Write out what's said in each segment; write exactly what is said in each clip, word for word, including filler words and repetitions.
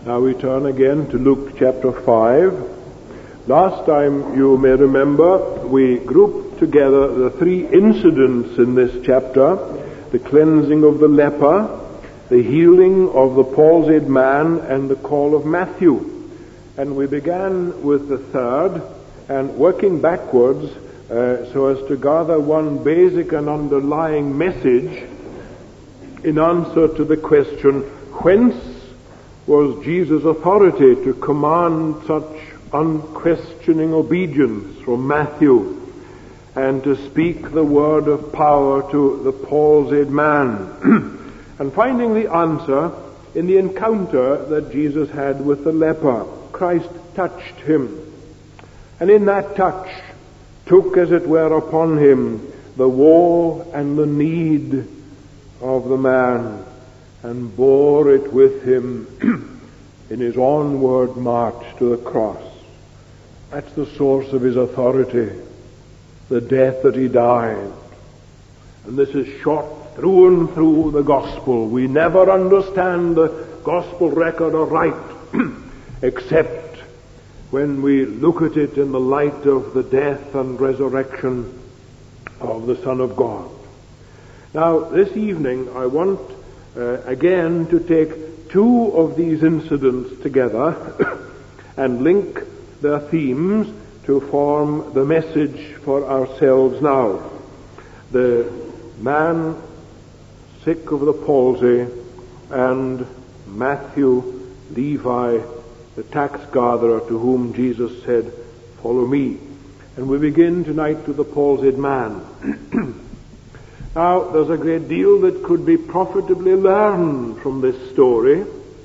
Now we turn again to Luke chapter five. Last time, you may remember, we grouped together the three incidents in this chapter: the cleansing of the leper, the healing of the palsied man, and the call of Matthew. And we began with the third, and working backwards uh, so as to gather one basic and underlying message in answer to the question, whence was Jesus' authority to command such unquestioning obedience from Matthew and to speak the word of power to the palsied man? And finding the answer in the encounter that Jesus had with the leper. Christ touched him, and in that touch took, as it were, upon him the woe and the need of the man, and bore it with him in his onward march to the cross. That's the source of his authority, the death that he died. And this is shot through and through the gospel. We never understand the gospel record aright except when we look at it in the light of the death and resurrection of the Son of God. Now, this evening I want uh, again to take two of these incidents together and link their themes to form the message for ourselves now. The man sick of the palsy, and Matthew, Levi, the tax gatherer, to whom Jesus said, "Follow me." And we begin tonight with the palsied man. Now, there's a great deal that could be profitably learned from this story,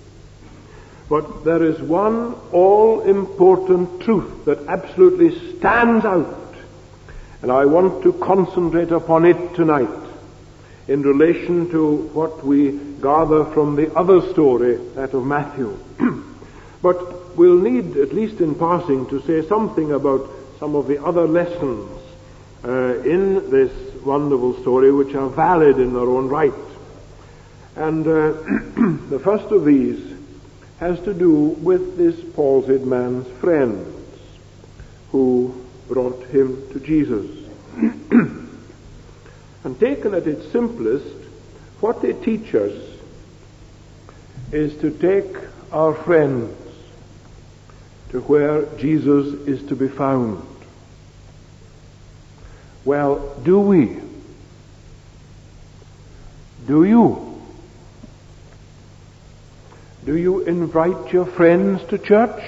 but there is one all-important truth that absolutely stands out, and I want to concentrate upon it tonight in relation to what we gather from the other story, that of Matthew. But we'll need, at least in passing, to say something about some of the other lessons uh, in this wonderful story which are valid in their own right. And uh, the first of these has to do with this palsied man's friends who brought him to Jesus. And taken at its simplest, what they teach us is to take our friends to where Jesus is to be found. Well, do we? Do you? Do you invite your friends to church?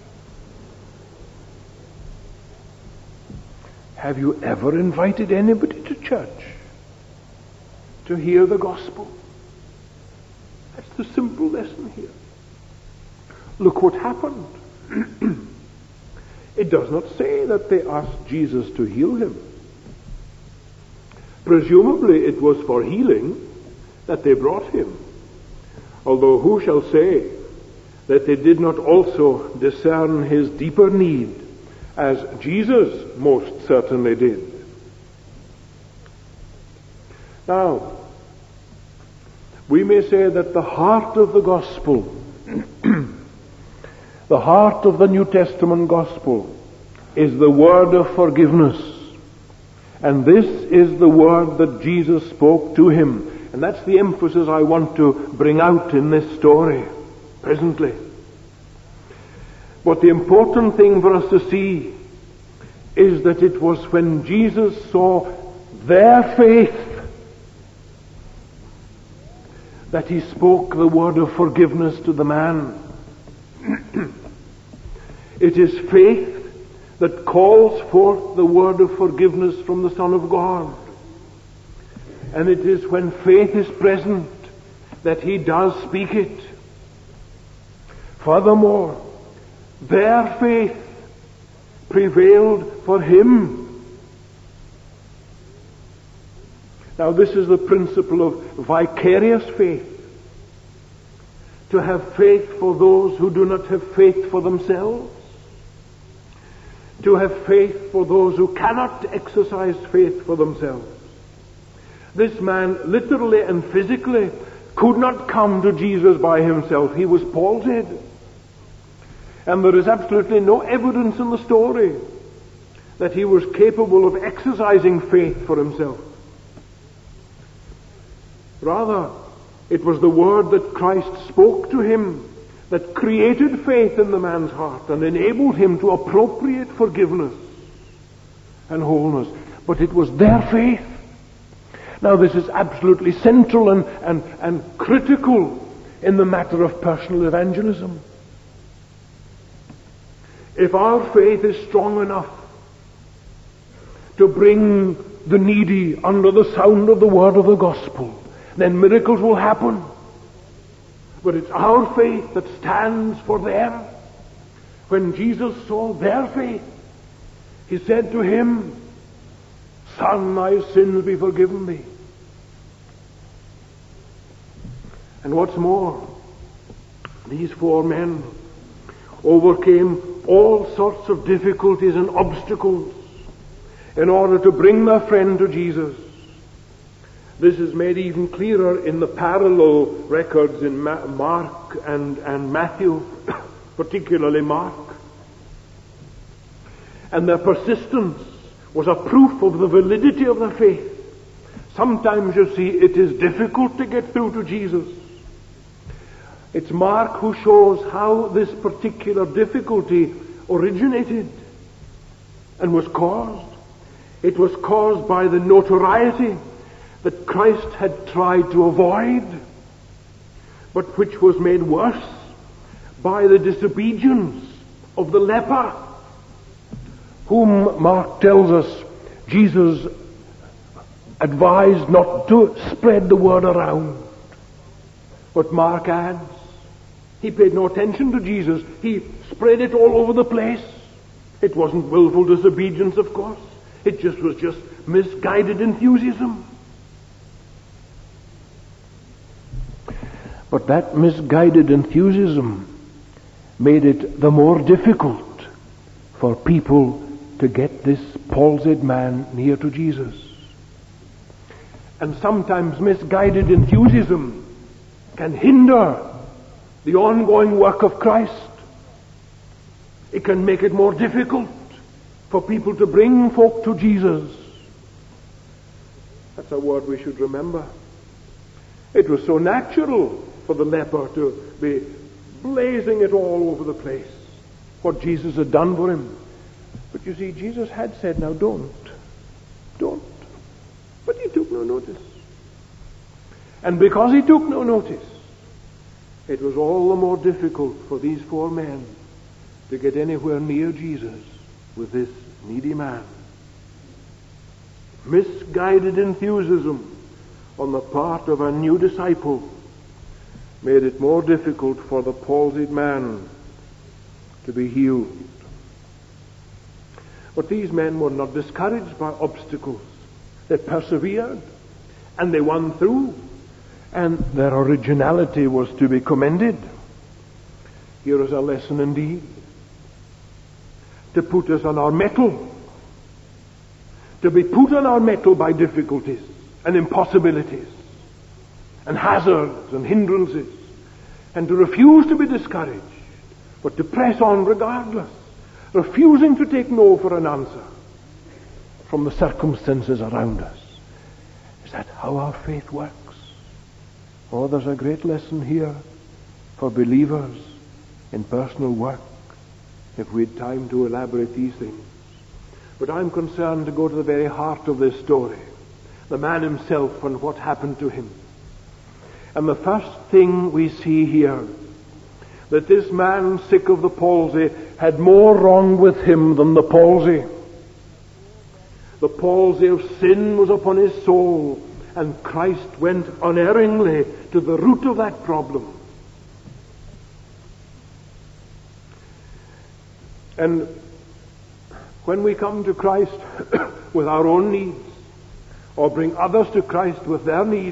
Have you ever invited anybody to church to hear the gospel? That's the simple lesson here. Look what happened. It does not say that they asked Jesus to heal him. Presumably it was for healing that they brought him. Although who shall say that they did not also discern his deeper need, as Jesus most certainly did. Now, we may say that the heart of the gospel, the heart of the New Testament gospel, is the word of forgiveness. And this is the word that Jesus spoke to him. And that's the emphasis I want to bring out in this story presently. But the important thing for us to see is that it was when Jesus saw their faith that he spoke the word of forgiveness to the man. It is faith that calls forth the word of forgiveness from the Son of God. And it is when faith is present that he does speak it. Furthermore, their faith prevailed for him. Now, this is the principle of vicarious faith. To have faith for those who do not have faith for themselves. To have faith for those who cannot exercise faith for themselves. This man literally and physically could not come to Jesus by himself. He was palsied. And there is absolutely no evidence in the story that he was capable of exercising faith for himself. Rather, it was the word that Christ spoke to him that created faith in the man's heart and enabled him to appropriate forgiveness and wholeness. But it was their faith. Now this is absolutely central and, and, and critical in the matter of personal evangelism. If our faith is strong enough to bring the needy under the sound of the word of the gospel, then miracles will happen. But it's our faith that stands for them. When Jesus saw their faith, he said to him, "Son, thy sins be forgiven thee." And what's more, these four men overcame all sorts of difficulties and obstacles in order to bring their friend to Jesus. This is made even clearer in the parallel records in Ma- Mark and, and Matthew, particularly Mark. And their persistence was a proof of the validity of their faith. Sometimes, you see, it is difficult to get through to Jesus. It's Mark who shows how this particular difficulty originated and was caused. It was caused by the notoriety that Christ had tried to avoid, but which was made worse by the disobedience of the leper, whom Mark tells us Jesus advised not to spread the word around. But Mark adds, he paid no attention to Jesus. He spread it all over the place. It wasn't willful disobedience, of course. It just was just misguided enthusiasm. But that misguided enthusiasm made it the more difficult for people to get this palsied man near to Jesus. And sometimes misguided enthusiasm can hinder the ongoing work of Christ. It can make it more difficult for people to bring folk to Jesus. That's a word we should remember. It was so natural for the leper to be blazing it all over the place, what Jesus had done for him. But you see, Jesus had said, now don't, don't. But he took no notice. And because he took no notice, it was all the more difficult for these four men to get anywhere near Jesus with this needy man. Misguided enthusiasm on the part of a new disciple made it more difficult for the palsied man to be healed. But these men were not discouraged by obstacles. They persevered and they won through, and their originality was to be commended. Here is a lesson indeed, to put us on our mettle, to be put on our mettle by difficulties and impossibilities and hazards and hindrances, and to refuse to be discouraged, but to press on regardless, refusing to take no for an answer from the circumstances around us. Is that how our faith works? Oh, there's a great lesson here for believers in personal work, if we had time to elaborate these things. But I'm concerned to go to the very heart of this story, the man himself and what happened to him. And the first thing we see here, that this man sick of the palsy had more wrong with him than the palsy. The palsy of sin was upon his soul, and Christ went unerringly to the root of that problem. And when we come to Christ with our own needs, or bring others to Christ with their needs,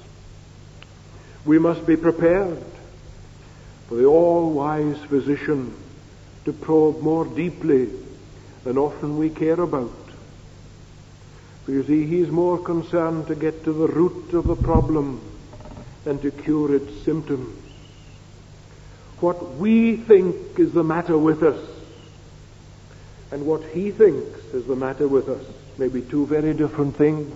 we must be prepared for the all-wise physician to probe more deeply than often we care about. For you see, he's more concerned to get to the root of the problem than to cure its symptoms. what we think is the matter with us and what he thinks is the matter with us may be two very different things.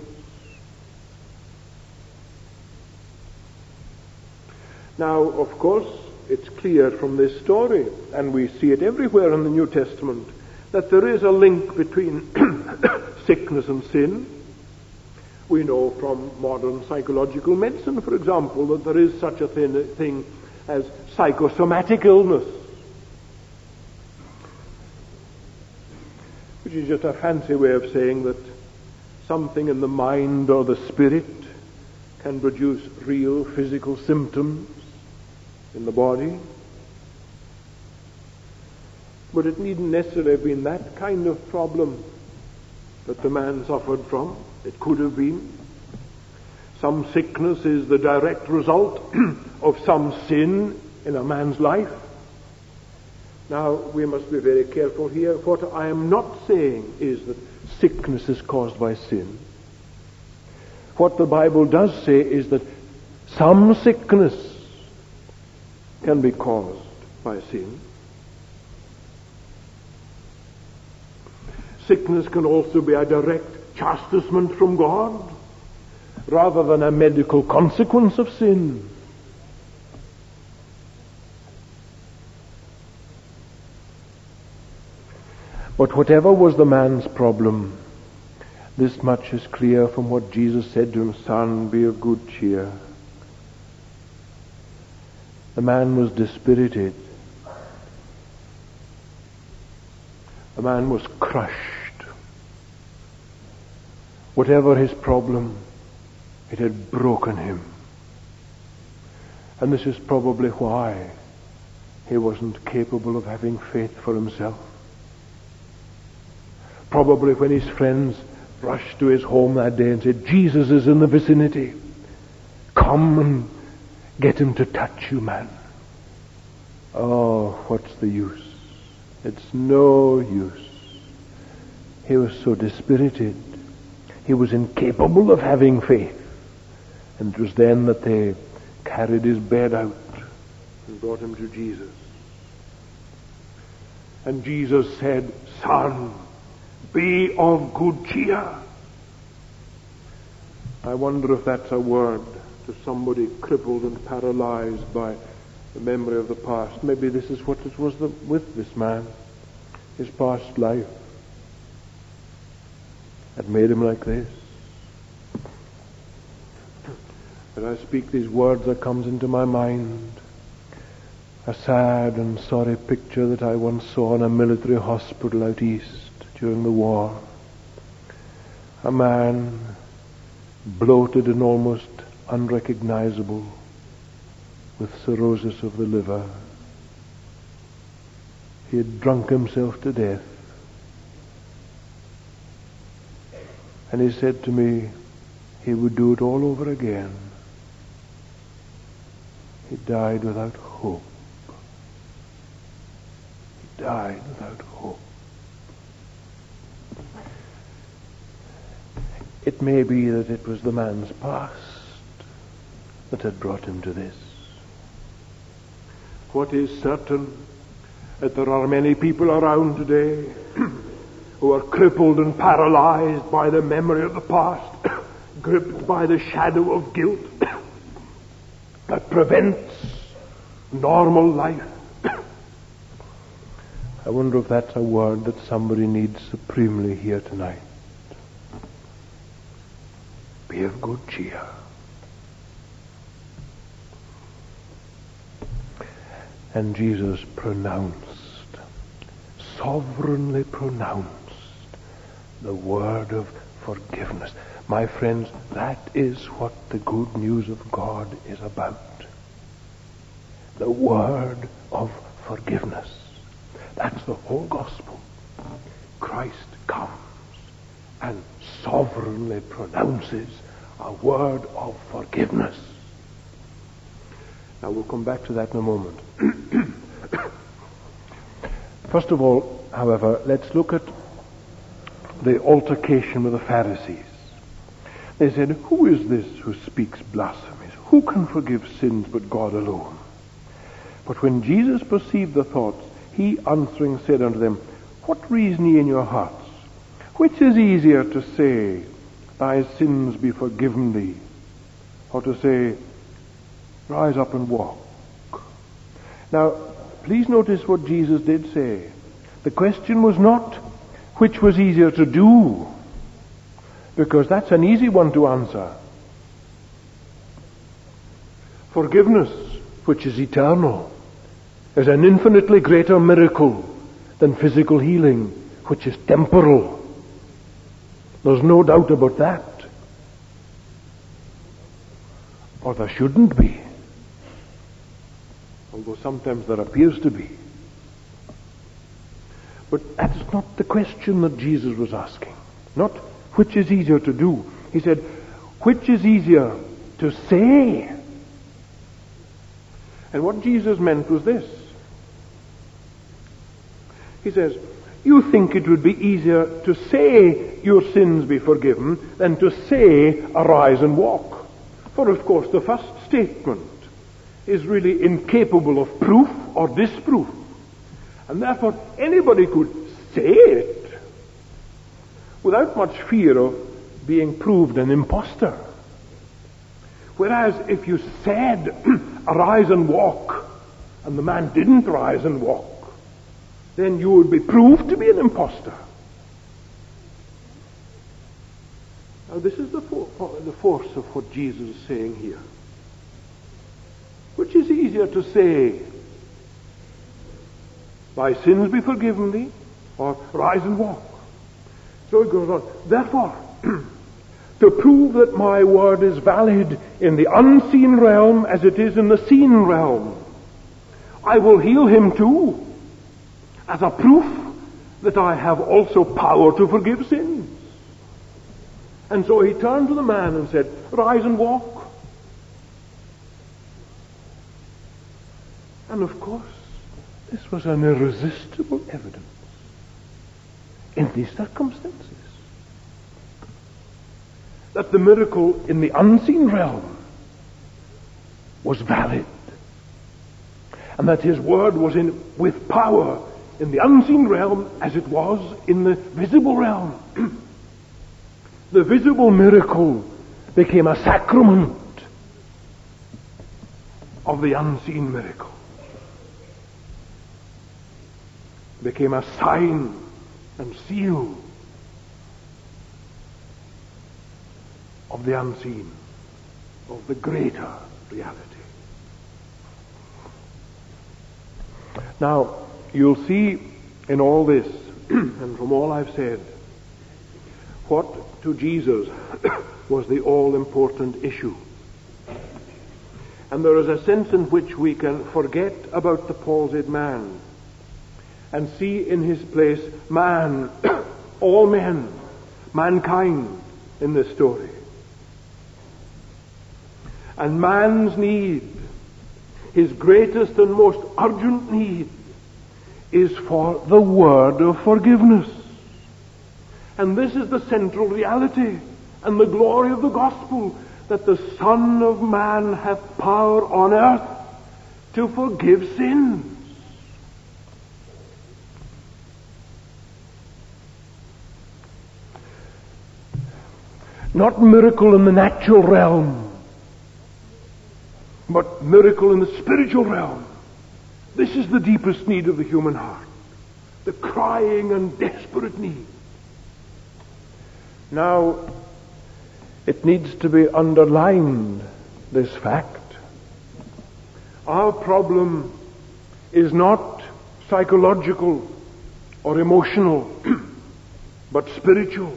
Now, of course, it's clear from this story, and we see it everywhere in the New Testament, that there is a link between sickness and sin. We know from modern psychological medicine, for example, that there is such a thing as psychosomatic illness, which is just a fancy way of saying that something in the mind or the spirit can produce real physical symptoms in the body. But it needn't necessarily have been that kind of problem that the man suffered from. It could have been. Some sickness is the direct result of some sin in a man's life. Now, we must be very careful here. What I am not saying is that sickness is caused by sin. What the Bible does say is that some sickness can be caused by sin. Sickness can also be a direct chastisement from God, rather than a medical consequence of sin. But whatever was the man's problem, this much is clear from what Jesus said to him: "Son, be of good cheer." The man was dispirited. The man was crushed. Whatever his problem, it had broken him. And this is probably why he wasn't capable of having faith for himself. Probably when his friends rushed to his home that day and said, "Jesus is in the vicinity. Come and get him to touch you, man." Oh, what's the use? It's no use. He was so dispirited. He was incapable of having faith. And it was then that they carried his bed out and brought him to Jesus. And Jesus said, "Son, be of good cheer." I wonder if that's a word to somebody crippled and paralyzed by the memory of the past. Maybe this is what it was the, with this man. His past life had made him like this. As I speak these words, there comes into my mind a sad and sorry picture that I once saw in a military hospital out east during the war. A man, bloated and almost unrecognizable, with cirrhosis of the liver. He had drunk himself to death. And he said to me he would do it all over again. He died without hope. He died without hope. It may be that it was the man's past that had brought him to this. What is certain, that there are many people around today who are crippled and paralyzed by the memory of the past, gripped by the shadow of guilt that prevents normal life. I wonder if that's a word that somebody needs supremely here tonight. Be of good cheer. And Jesus pronounced, sovereignly pronounced, the word of forgiveness. My friends, that is what the good news of God is about. The word of forgiveness. That's the whole gospel. Christ comes and sovereignly pronounces a word of forgiveness. Now we'll come back to that in a moment. First of all, however, let's look at the altercation with the Pharisees. They said, "Who is this who speaks blasphemies? Who can forgive sins but God alone?" But when Jesus perceived the thoughts, he answering said unto them, What reason ye in your hearts? Which is easier to say, Thy sins be forgiven thee, or to say, Rise up and walk? Now, please notice what Jesus did say. The question was not, which was easier to do, because that's an easy one to answer. Forgiveness, which is eternal, is an infinitely greater miracle than physical healing, which is temporal. There's no doubt about that. Or there shouldn't be. Although sometimes there appears to be. But that's not the question that Jesus was asking. Not which is easier to do. He said, which is easier to say? And what Jesus meant was this. He says, you think it would be easier to say your sins be forgiven than to say arise and walk. For of course the first statement is really incapable of proof or disproof. And therefore anybody could say it without much fear of being proved an impostor. Whereas if you said, arise and walk, and the man didn't rise and walk, then you would be proved to be an impostor. Now this is the, for- the force of what Jesus is saying here. Which is easier to say, thy sins be forgiven thee, or rise and walk? So it goes on. Therefore, to prove that my word is valid in the unseen realm as it is in the seen realm, I will heal him too, as a proof that I have also power to forgive sins. And so he turned to the man and said, rise and walk. And of course, this was an irresistible evidence in these circumstances that the miracle in the unseen realm was valid, and that his word was in with power in the unseen realm as it was in the visible realm. The visible miracle became a sacrament of the unseen miracle. Became a sign and seal of the unseen, of the greater reality. Now, you'll see in all this, and from all I've said, what to Jesus was the all-important issue. And there is a sense in which we can forget about the palsied man and see in his place man, all men, mankind in this story. And man's need, his greatest and most urgent need, is for the word of forgiveness. And this is the central reality and the glory of the gospel, that the Son of Man hath power on earth to forgive sins. Not miracle in the natural realm, but miracle in the spiritual realm. This is the deepest need of the human heart, the crying and desperate need. Now, it needs to be underlined, this fact. Our problem is not psychological or emotional, but spiritual.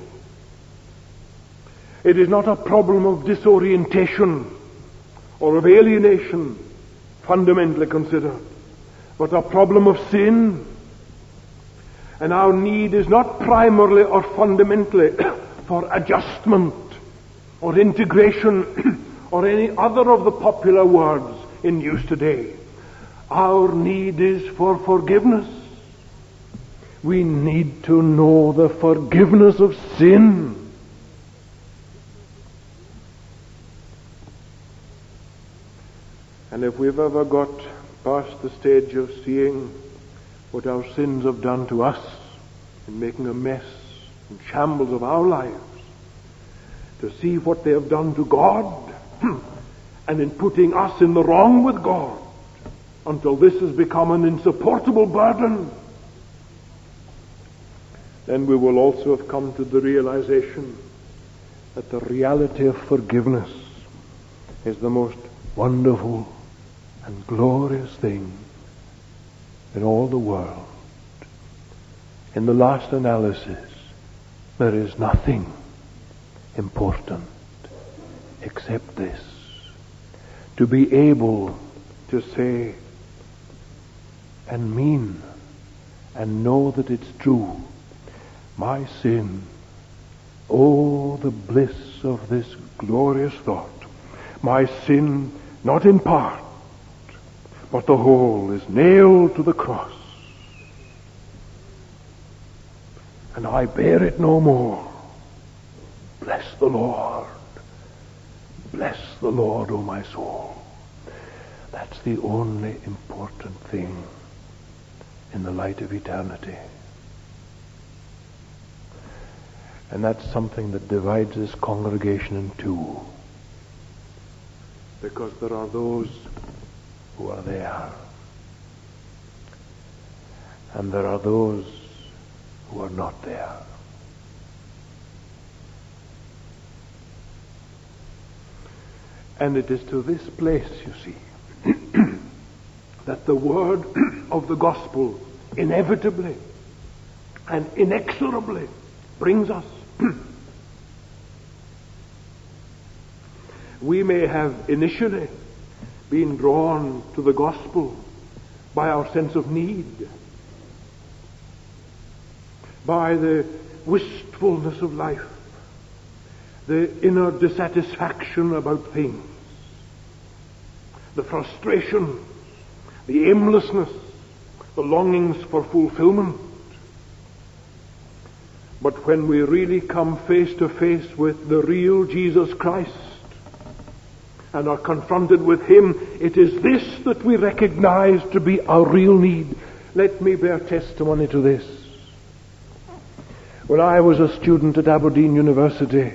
It is not a problem of disorientation or of alienation, fundamentally considered, but a problem of sin. And our need is not primarily or fundamentally for adjustment or integration or any other of the popular words in use today. Our need is for forgiveness. We need to know the forgiveness of sin. And if we've ever got past the stage of seeing what our sins have done to us in making a mess and shambles of our lives, to see what they have done to God and in putting us in the wrong with God until this has become an insupportable burden. Then we will also have come to the realization that the reality of forgiveness is the most wonderful and glorious thing in all the world. In the last analysis, there is nothing important except this: to be able to say and mean and know that it's true, my sin, oh, the bliss of this glorious thought, my sin, not in part, but the whole, is nailed to the cross, and I bear it no more. Bless the Lord. Bless the Lord, O my soul. That's the only important thing in the light of eternity. And that's something that divides this congregation in two. Because there are those who are there, and there are those who are not there. And it is to this place, you see, that the word of the gospel inevitably and inexorably brings us. We may have initially been drawn to the gospel by our sense of need, by the wistfulness of life, the inner dissatisfaction about things, the frustration, the aimlessness, the longings for fulfillment. But when we really come face to face with the real Jesus Christ and are confronted with Him, it is this that we recognize to be our real need. Let me bear testimony to this. When I was a student at Aberdeen University,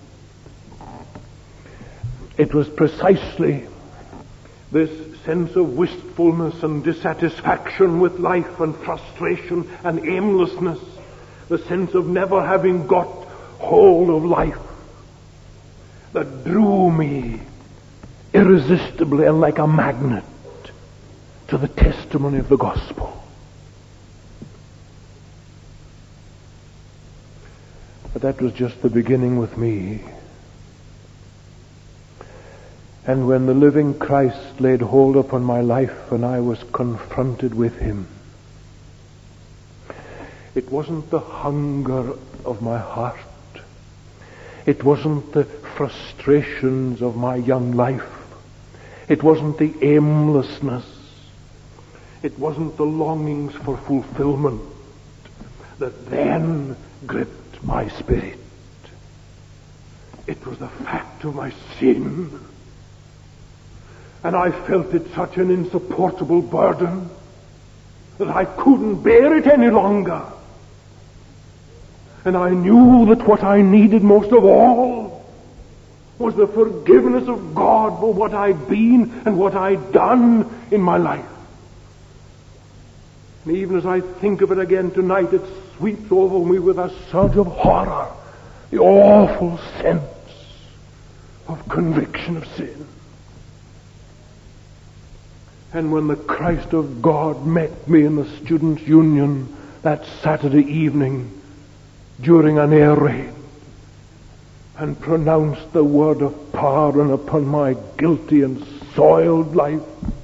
it was precisely this sense of wistfulness and dissatisfaction with life and frustration and aimlessness, the sense of never having got hold of life, that drew me irresistibly and like a magnet to the testimony of the gospel. But that was just the beginning with me. And when the living Christ laid hold upon my life and I was confronted with Him, it wasn't the hunger of my heart. It wasn't the frustrations of my young life. It wasn't the aimlessness. It wasn't the longings for fulfillment that then gripped my spirit. It was the fact of my sin. And I felt it such an insupportable burden that I couldn't bear it any longer. And I knew that what I needed most of all was the forgiveness of God for what I'd been and what I'd done in my life. And even as I think of it again tonight, it sweeps over me with a surge of horror, the awful sense of conviction of sin. And when the Christ of God met me in the Students' Union that Saturday evening during an air raid and pronounced the word of pardon upon my guilty and soiled life,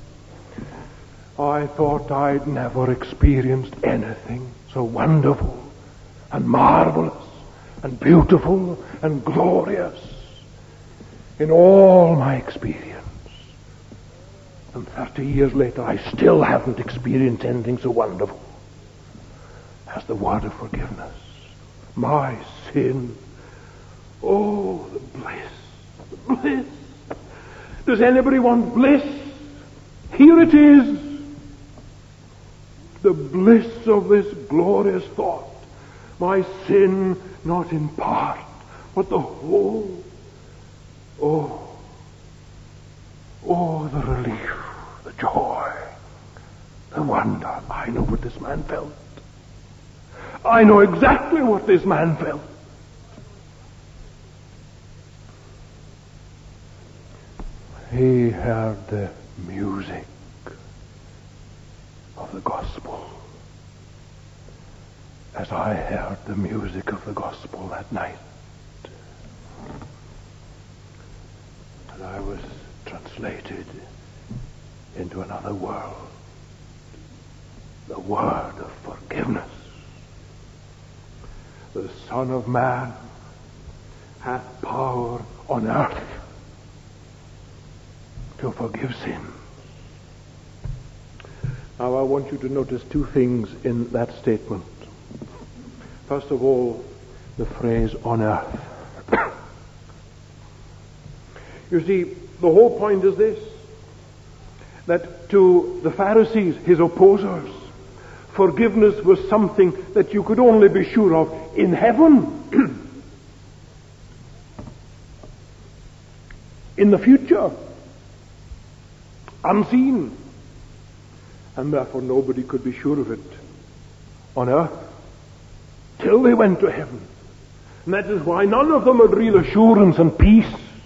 I thought I'd never experienced anything so wonderful and marvelous and beautiful and glorious in all my experience. And thirty years later, I still haven't experienced anything so wonderful as the word of forgiveness. My sin. Oh, the bliss. The bliss. Does anybody want bliss? Here it is. The bliss of this glorious thought. My sin not in part, but the whole. Oh, oh, the relief, the joy, the wonder. I know what this man felt. I know exactly what this man felt. He heard the music of the gospel, as I heard the music of the gospel that night. And I was translated into another world, the word of forgiveness. The Son of Man hath power on earth to forgive sins. Now I want you to notice two things in that statement. First of all, the phrase on earth. You see, the whole point is this, that to the Pharisees, his opposers, forgiveness was something that you could only be sure of in heaven, in the future, unseen, and therefore nobody could be sure of it on earth till they went to heaven. And that is why none of them had real assurance and peace.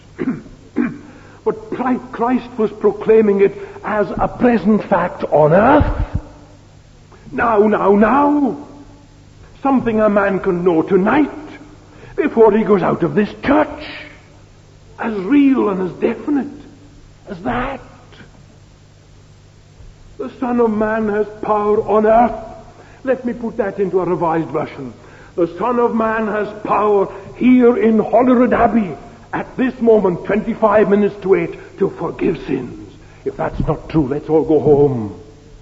But Christ was proclaiming it as a present fact on earth. Now, now, now. Something a man can know tonight before he goes out of this church. As real and as definite as that. The Son of Man has power on earth. Let me put that into a revised version. The Son of Man has power here in Holyrood Abbey at this moment, twenty-five minutes to eight, to forgive sins. If that's not true, let's all go home.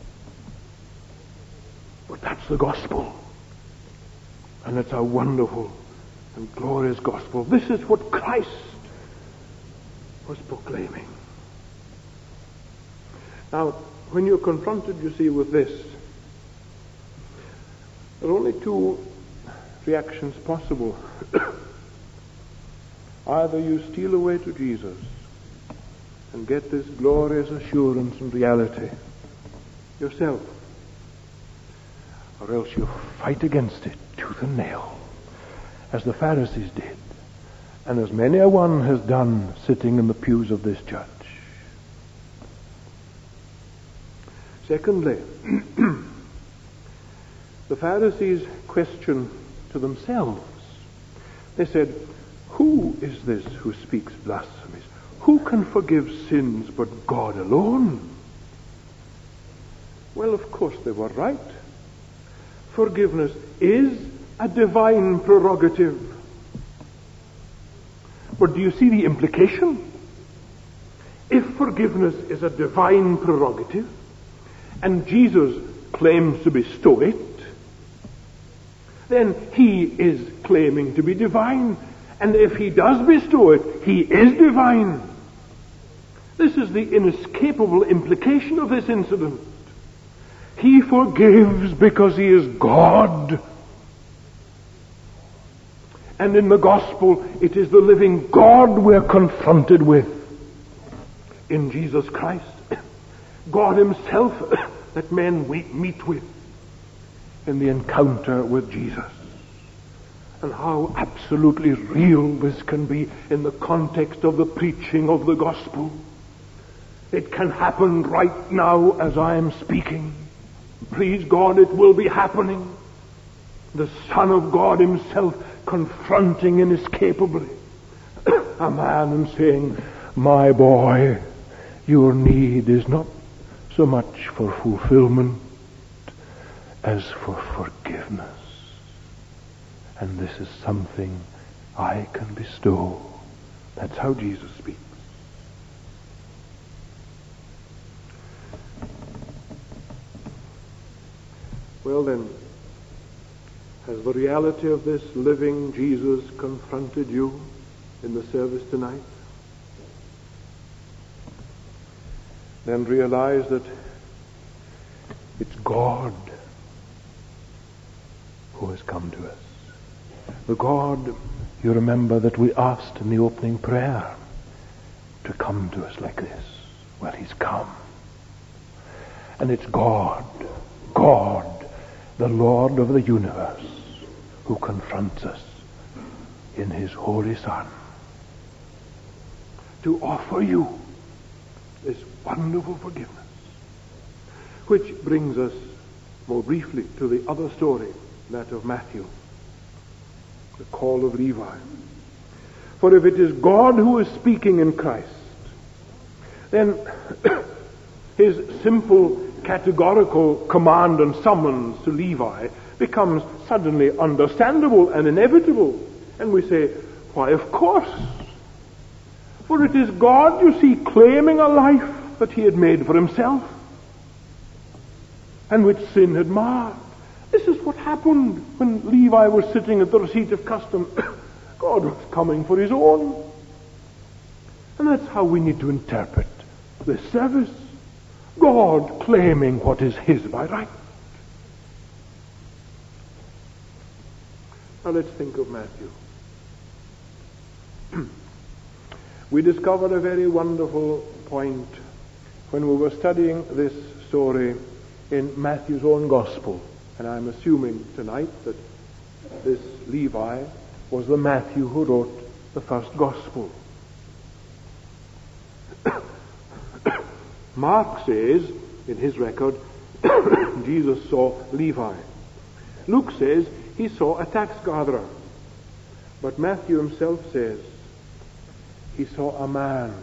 But that's the gospel. And it's a wonderful and glorious gospel. This is what Christ was proclaiming. Now, when you're confronted, you see, with this, there are only two reactions possible. Either you steal away to Jesus and get this glorious assurance and reality yourself, or else you fight against it tooth and nail, as the Pharisees did, and as many a one has done sitting in the pews of this church. Secondly, the Pharisees' question to themselves. They said, who is this who speaks blasphemies? Who can forgive sins but God alone? Well, of course they were right. Forgiveness is a divine prerogative. But do you see the implication? If forgiveness is a divine prerogative, and Jesus claims to bestow it, then he is claiming to be divine. And if he does bestow it, he is divine. This is the inescapable implication of this incident. He forgives because he is God. And in the gospel, it is the living God we're confronted with in Jesus Christ. God himself that men meet with in the encounter with Jesus. And how absolutely real this can be in the context of the preaching of the gospel. It can happen right now as I am speaking. Please God, it will be happening. The Son of God himself confronting inescapably a man and saying, my boy, your need is not so much for fulfillment as for forgiveness. And this is something I can bestow. That's how Jesus speaks. Well then, has the reality of this living Jesus confronted you in the service tonight? Then realize that it's God has come to us. The God, you remember, that we asked in the opening prayer to come to us like this. Well, he's come. And it's God, God, the Lord of the universe, who confronts us in his Holy Son to offer you this wonderful forgiveness. Which brings us more briefly to the other story, that of Matthew, the call of Levi. For if it is God who is speaking in Christ, then his simple categorical command and summons to Levi becomes suddenly understandable and inevitable. And we say, why, of course. For it is God, you see, claiming a life that he had made for himself and which sin had marred. This is what happened when Levi was sitting at the receipt of custom. God was coming for his own. And that's how we need to interpret this service. God claiming what is his by right. Now let's think of Matthew. We discovered a very wonderful point when we were studying this story in Matthew's own gospel. And I'm assuming tonight that this Levi was the Matthew who wrote the first gospel. Mark says, in his record, Jesus saw Levi. Luke says he saw a tax gatherer. But Matthew himself says he saw a man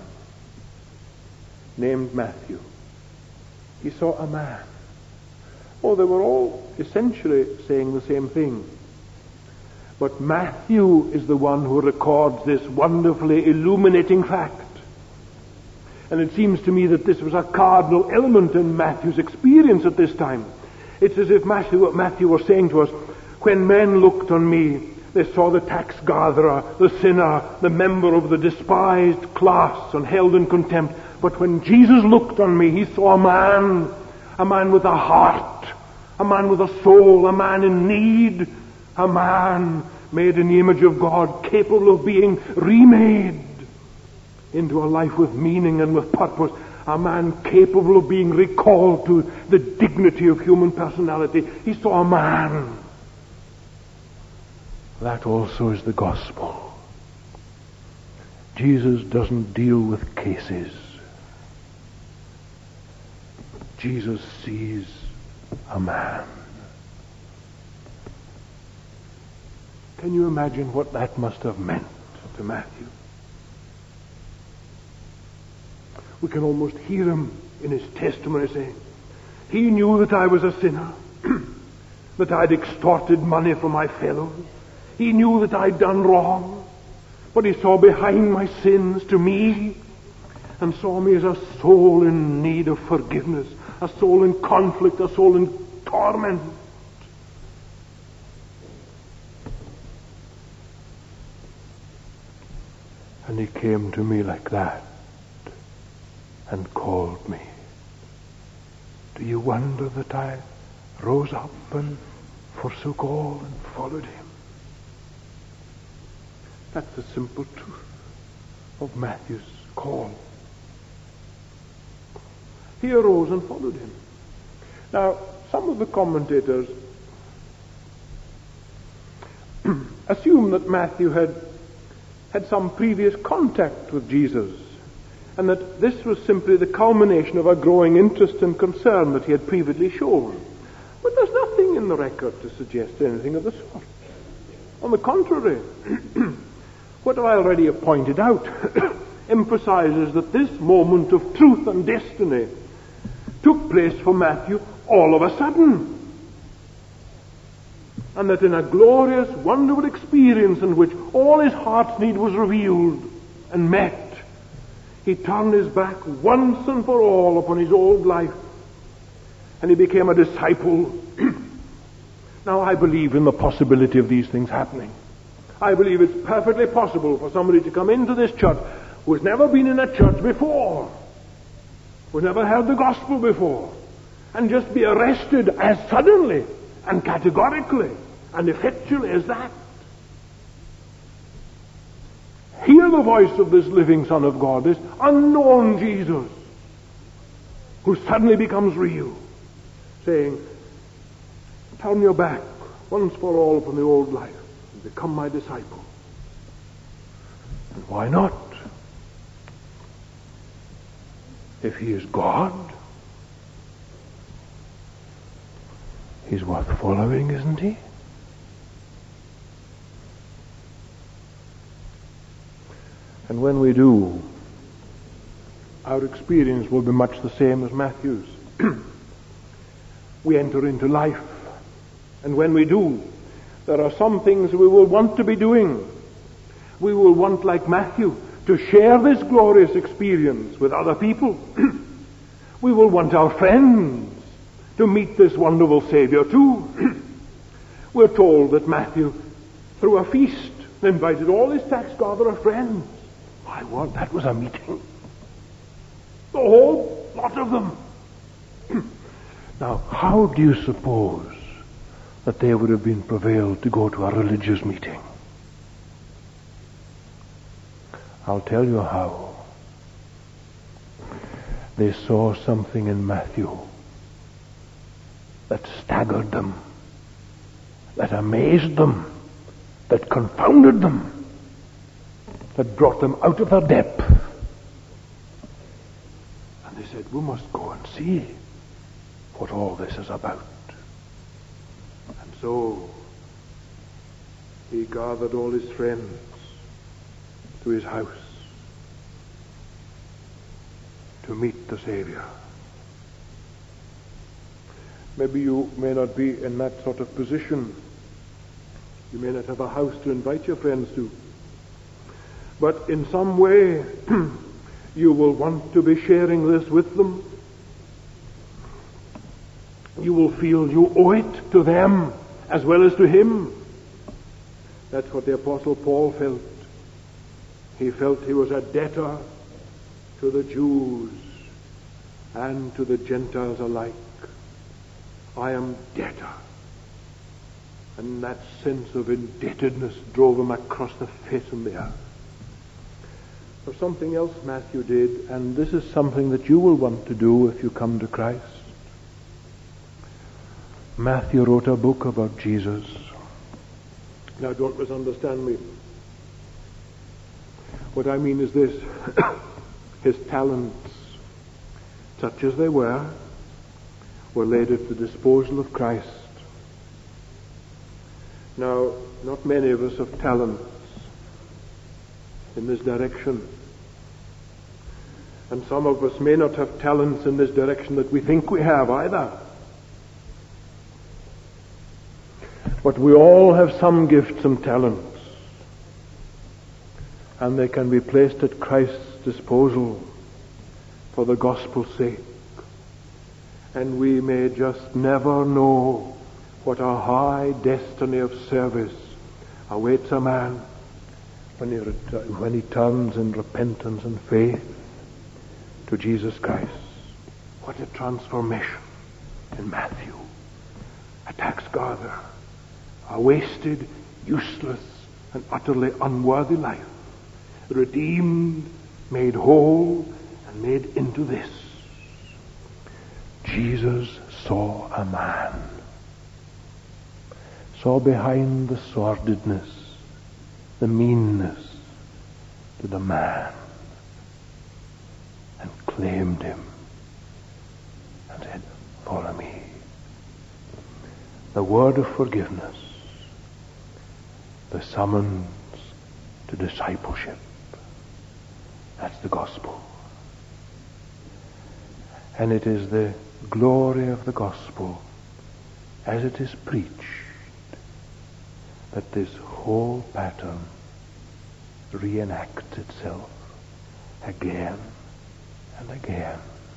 named Matthew. He saw a man. Oh, they were all essentially saying the same thing. But Matthew is the one who records this wonderfully illuminating fact. And it seems to me that this was a cardinal element in Matthew's experience at this time. It's as if Matthew, Matthew was saying to us, when men looked on me, they saw the tax gatherer, the sinner, the member of the despised class and held in contempt. But when Jesus looked on me, he saw a man, a man with a heart, a man with a soul, a man in need, a man made in the image of God, capable of being remade into a life with meaning and with purpose, a man capable of being recalled to the dignity of human personality. He saw a man. That also is the gospel. Jesus doesn't deal with cases. Jesus sees a man. Can you imagine what that must have meant to Matthew? We can almost hear him in his testimony saying, he knew that I was a sinner, that I'd extorted money from my fellows. He knew that I'd done wrong, but he saw behind my sins to me and saw me as a soul in need of forgiveness, a soul in conflict, a soul in torment. And he came to me like that and called me. Do you wonder that I rose up and forsook all and followed him? That's the simple truth of Matthew's call. He arose and followed him. Now, some of the commentators assume that Matthew had had some previous contact with Jesus, and that this was simply the culmination of a growing interest and concern that he had previously shown. But there's nothing in the record to suggest anything of the sort. On the contrary, what I already have pointed out emphasizes that this moment of truth and destiny took place for Matthew all of a sudden. And that in a glorious, wonderful experience in which all his heart's need was revealed and met, he turned his back once and for all upon his old life, and he became a disciple. Now, I believe in the possibility of these things happening. I believe it's perfectly possible for somebody to come into this church who has never been in a church before, who never heard the gospel before, and just be arrested as suddenly and categorically and effectual as that. Hear the voice of this living Son of God, this unknown Jesus, who suddenly becomes real, saying, turn your back once for all from the old life and become my disciple. And why not? If he is God, he's worth following, isn't he? And when we do, our experience will be much the same as Matthew's. We enter into life, and when we do, there are some things we will want to be doing. We will want, like Matthew, to share this glorious experience with other people. We will want our friends to meet this wonderful Savior too. We're told that Matthew, through a feast, invited all his tax gatherer friends. My word, that was a meeting. The whole lot of them. Now, how do you suppose that they would have been prevailed to go to a religious meeting? I'll tell you how. They saw something in Matthew that staggered them, that amazed them, that confounded them, that brought them out of their depth. And they said, we must go and see what all this is about. And so he gathered all his friends to his house to meet the Savior. Maybe you may not be in that sort of position. You may not have a house to invite your friends to. But in some way, you will want to be sharing this with them. You will feel you owe it to them as well as to him. That's what the Apostle Paul felt. He felt he was a debtor to the Jews and to the Gentiles alike. I am debtor. And that sense of indebtedness drove him across the face of the earth. There's something else Matthew did, and this is something that you will want to do if you come to Christ. Matthew wrote a book about Jesus. Now, don't misunderstand me. What I mean is this. His talents, such as they were, were laid at the disposal of Christ. Now, not many of us have talents in this direction. And some of us may not have talents in this direction that we think we have either. But we all have some gifts and talents. And they can be placed at Christ's disposal for the gospel's sake. And we may just never know what a high destiny of service awaits a man when he, ret- when he turns in repentance and faith to Jesus Christ. What a transformation in Matthew. A tax gatherer, a wasted, useless, and utterly unworthy life, redeemed, made whole, and made into this. Jesus saw a man, saw behind the sordidness, the meanness to the man, and claimed him and said, follow me. The word of forgiveness, the summons to discipleship. That's the gospel. And it is the glory of the gospel as it is preached that this whole pattern reenacts itself again and again.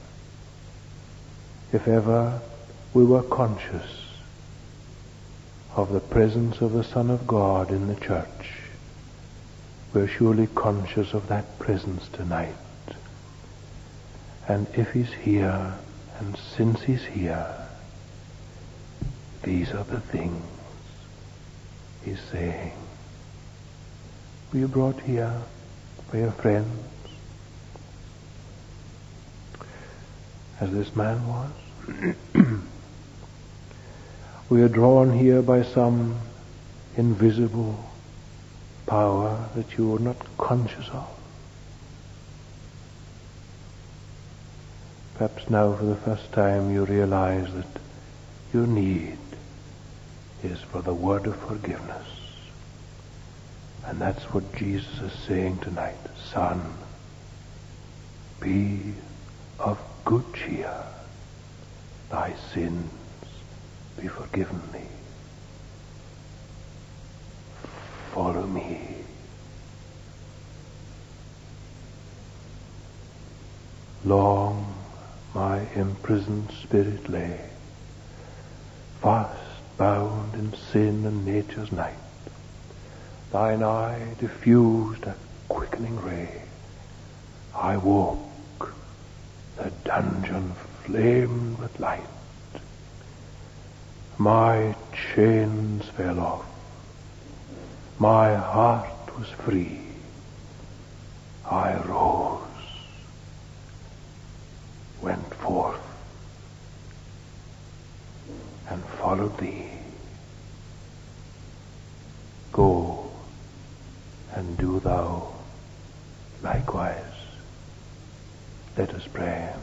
If ever we were conscious of the presence of the Son of God in the church, we're surely conscious of that presence tonight. And if he's here, and since he's here, these are the things is saying. Were you brought here by your friends, as this man was? We are drawn here by some invisible power that you are not conscious of. Perhaps now for the first time you realize that your need is for the word of forgiveness. And that's what Jesus is saying tonight. Son, be of good cheer. Thy sins be forgiven thee. Follow me. Long my imprisoned spirit lay, fast bound in sin and nature's night. Thine eye diffused a quickening ray. I woke, the dungeon flamed with light. My chains fell off, my heart was free. I rose, went forth, and followed thee. Go, and do thou likewise. Let us pray.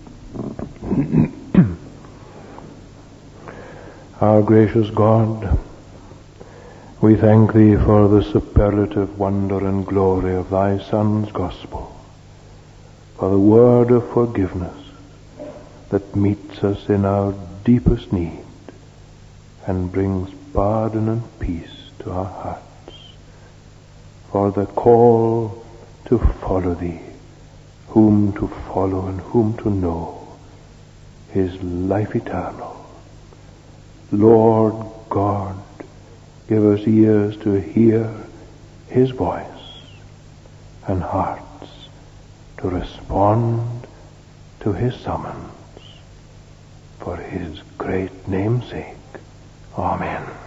Our gracious God, we thank thee for the superlative wonder and glory of thy Son's gospel, for the word of forgiveness that meets us in our deepest need and brings pardon and peace to our hearts, for the call to follow thee, whom to follow and whom to know, is life eternal. Lord God, give us ears to hear his voice and hearts to respond to his summons. For his great name's sake. Amen.